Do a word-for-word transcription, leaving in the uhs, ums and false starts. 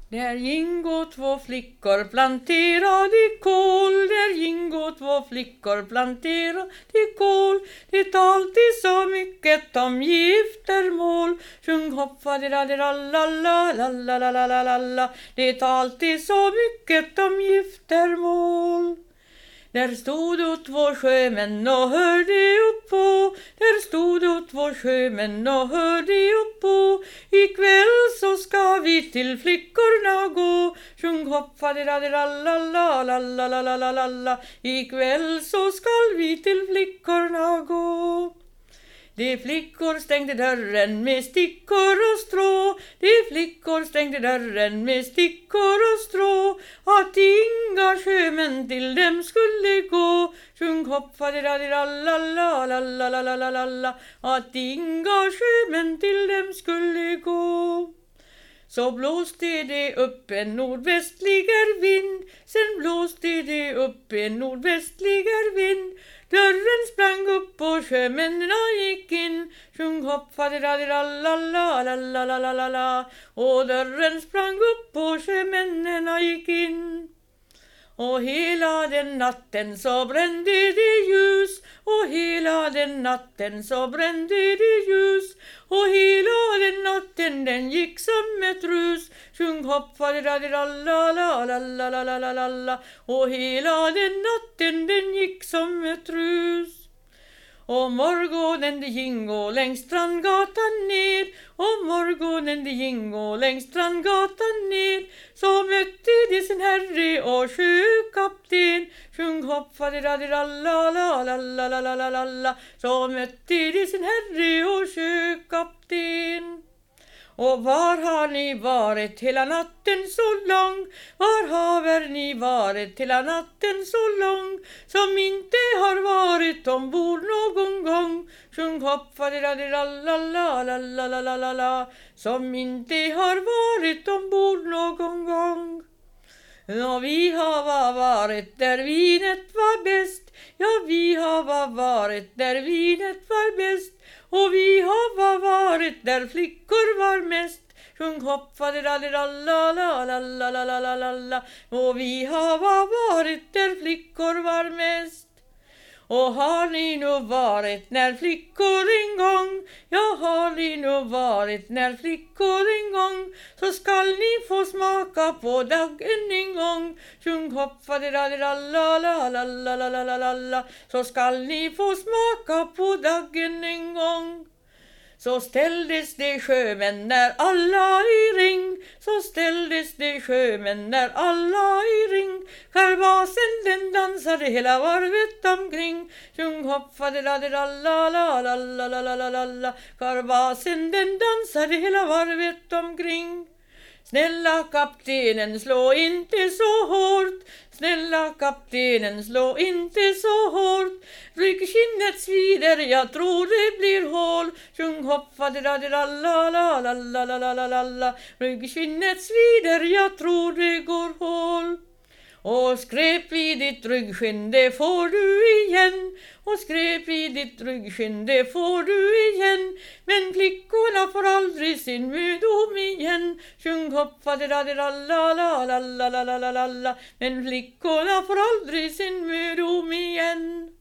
Där gingo två flickor planterade kål, där gingo två flickor planterade kål. Det alltid så mycket om giftermål. Sjung hoppade la la la la la la la la la. Det alltid så mycket om giftermål. Där stod då två sjömän och hörde upp på. Där stod då två sjömän och hörde upp på. Ikväll så ska vi till flickorna gå. Sjung hoppade la la la la la la la la la la. Ikväll så ska vi till flickorna gå. De flickor stängde dörren med stickor och strå. De flickor stängde dörren med stickor och strå. Att inga sjömän till dem skulle gå. Sjung hoppade la la la la la la la la la la. Att inga sjömän till dem skulle gå. Så blåste det upp en nordvästliger vind. Sen blåste det upp en nordvästliger vind. Dörren sprang upp och sjömännen gick in. Sjung hoppade la la la la la la la la la la. Och dörren sprang upp och sjömännen gick in. Och hela den natten så brände det ljus. Och hela den natten så brände det ljus. Och hela den natten den gick som ett rus. Sjung hoppade la la la la la la la la la la. Och hela den natten den gick som ett rus. Och morgonen det gingo längs strandgatan ner. Och morgonen det gingo längs strandgatan ner. Så mötte de sin herre och sjökapten. Sjung hoppade la la la la la la la la la la. Så mötte de sin herre och sjökapten. Och var har ni varit hela natten så lång? Var har ni varit hela natten så lång? Som inte har varit ombord någon gång. Sjung hoppade la la la la la la la la la la. Som inte har varit ombord någon gång. Ja, vi har varit där vinet var bäst. Ja, vi har varit där vinet var bäst. Och vi har varit där flickor var mest. Sjung hoppade la la la la la la la la la la la. Och vi har varit där flickor var mest. Och har ni nog varit när flickor en gång? Ja, har ni nog varit när flickor en gång? Så skall ni få smaka på dagen en gång. Sjung hoppade la la la la la la la la la la. Så skall ni få smaka på dagen en gång. Så ställdes de sjömän när alla i ring. Så ställdes de sjömän när alla i ring. Karvasen den dansade hela varvet omkring. Sjung hoppade la la la la la la la la la la la. Karvasen den dansade hela varvet omkring. Snälla kaptenen, slå inte så hårt. Snälla kaptenen, slå inte så hårt. Ryggskinnet svider, jag tror det blir hål. Sjung hoppade la la la la la la la la la la la. Ryggskinnet svider, jag tror det går hål. Och skrep i ditt ryggskinn, det får du igen. Och skrep i ditt ryggskinn, det får du igen. Men flickorna får aldrig sin mödom igen. Sjung hoppade la la la la la la la la la la. Men flickorna får aldrig sin mödom igen.